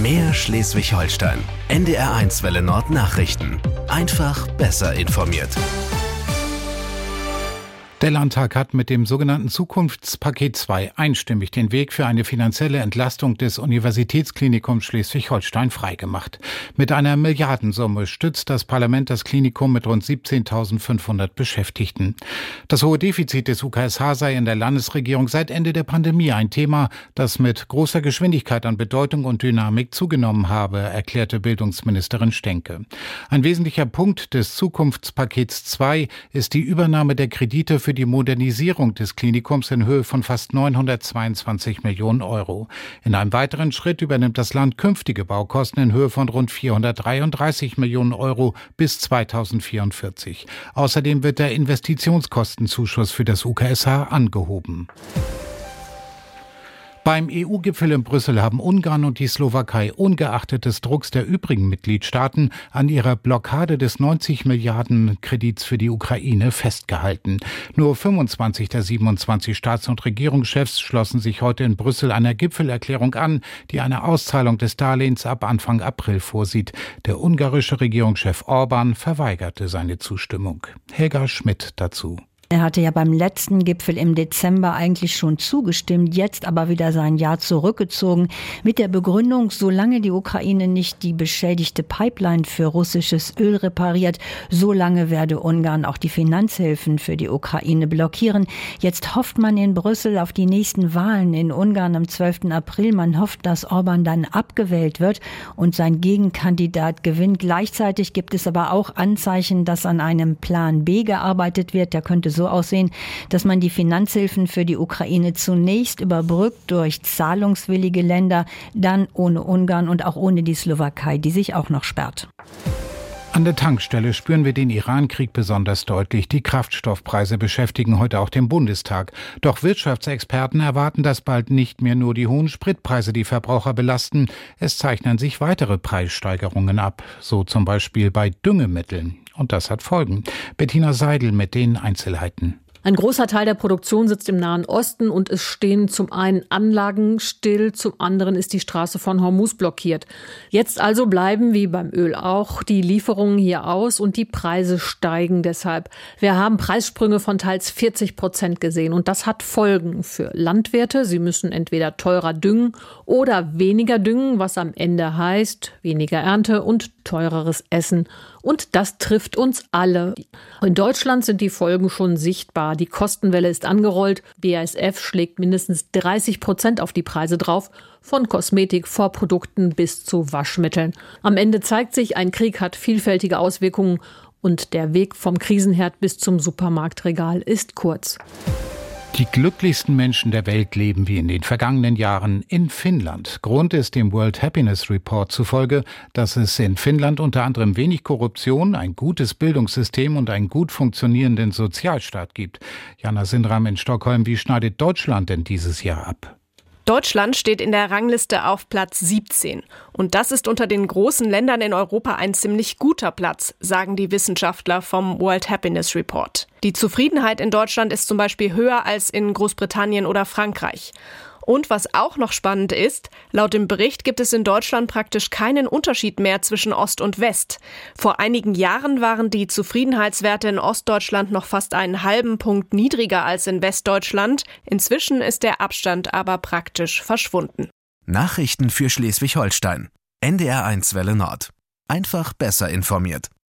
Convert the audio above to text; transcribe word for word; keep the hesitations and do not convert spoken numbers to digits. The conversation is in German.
Mehr Schleswig-Holstein. N D R eins Welle Nord Nachrichten. Einfach besser informiert. Der Landtag hat mit dem sogenannten Zukunftspaket zwei einstimmig den Weg für eine finanzielle Entlastung des Universitätsklinikums Schleswig-Holstein freigemacht. Mit einer Milliardensumme stützt das Parlament das Klinikum mit rund siebzehntausendfünfhundert Beschäftigten. Das hohe Defizit des U K S H sei in der Landesregierung seit Ende der Pandemie ein Thema, das mit großer Geschwindigkeit an Bedeutung und Dynamik zugenommen habe, erklärte Bildungsministerin Stenke. Ein wesentlicher Punkt des Zukunftspakets zwei ist die Übernahme der Kredite für die Modernisierung des Klinikums in Höhe von fast neunhundertzweiundzwanzig Millionen Euro. In einem weiteren Schritt übernimmt das Land künftige Baukosten in Höhe von rund vierhundertdreiunddreißig Millionen Euro bis zweitausendvierundvierzig. Außerdem wird der Investitionskostenzuschuss für das U K S H angehoben. Beim E U-Gipfel in Brüssel haben Ungarn und die Slowakei ungeachtet des Drucks der übrigen Mitgliedstaaten an ihrer Blockade des neunzig Milliarden Kredits für die Ukraine festgehalten. Nur fünfundzwanzig der siebenundzwanzig Staats- und Regierungschefs schlossen sich heute in Brüssel einer Gipfelerklärung an, die eine Auszahlung des Darlehens ab Anfang April vorsieht. Der ungarische Regierungschef Orban verweigerte seine Zustimmung. Helga Schmidt dazu. Er hatte ja beim letzten Gipfel im Dezember eigentlich schon zugestimmt, jetzt aber wieder sein Ja zurückgezogen, mit der Begründung, solange die Ukraine nicht die beschädigte Pipeline für russisches Öl repariert, solange werde Ungarn auch die Finanzhilfen für die Ukraine blockieren. Jetzt hofft man in Brüssel auf die nächsten Wahlen in Ungarn am zwölften April. Man hofft, dass Orban dann abgewählt wird und sein Gegenkandidat gewinnt. Gleichzeitig gibt es aber auch Anzeichen, dass an einem Plan B gearbeitet wird. Der könnte so so aussehen, dass man die Finanzhilfen für die Ukraine zunächst überbrückt durch zahlungswillige Länder, dann ohne Ungarn und auch ohne die Slowakei, die sich auch noch sperrt. An der Tankstelle spüren wir den Iran-Krieg besonders deutlich. Die Kraftstoffpreise beschäftigen heute auch den Bundestag. Doch Wirtschaftsexperten erwarten, dass bald nicht mehr nur die hohen Spritpreise die Verbraucher belasten. Es zeichnen sich weitere Preissteigerungen ab, so zum Beispiel bei Düngemitteln. Und das hat Folgen. Bettina Seidel mit den Einzelheiten. Ein großer Teil der Produktion sitzt im Nahen Osten und es stehen zum einen Anlagen still, zum anderen ist die Straße von Hormuz blockiert. Jetzt also bleiben, wie beim Öl auch, die Lieferungen hier aus und die Preise steigen deshalb. Wir haben Preissprünge von teils vierzig Prozent gesehen und das hat Folgen für Landwirte. Sie müssen entweder teurer düngen oder weniger düngen, was am Ende heißt weniger Ernte und teureres Essen. Und das trifft uns alle. In Deutschland sind die Folgen schon sichtbar. Die Kostenwelle ist angerollt. B A S F schlägt mindestens dreißig Prozent auf die Preise drauf, von Kosmetik, Vorprodukten bis zu Waschmitteln. Am Ende zeigt sich, ein Krieg hat vielfältige Auswirkungen und der Weg vom Krisenherd bis zum Supermarktregal ist kurz. Die glücklichsten Menschen der Welt leben wie in den vergangenen Jahren in Finnland. Grund ist dem World Happiness Report zufolge, dass es in Finnland unter anderem wenig Korruption, ein gutes Bildungssystem und einen gut funktionierenden Sozialstaat gibt. Jana Sindram in Stockholm, wie schneidet Deutschland denn dieses Jahr ab? Deutschland steht in der Rangliste auf Platz siebzehn. Und das ist unter den großen Ländern in Europa ein ziemlich guter Platz, sagen die Wissenschaftler vom World Happiness Report. Die Zufriedenheit in Deutschland ist zum Beispiel höher als in Großbritannien oder Frankreich. Und was auch noch spannend ist, laut dem Bericht gibt es in Deutschland praktisch keinen Unterschied mehr zwischen Ost und West. Vor einigen Jahren waren die Zufriedenheitswerte in Ostdeutschland noch fast einen halben Punkt niedriger als in Westdeutschland. Inzwischen ist der Abstand aber praktisch verschwunden. Nachrichten für Schleswig-Holstein. N D R eins Welle Nord. Einfach besser informiert.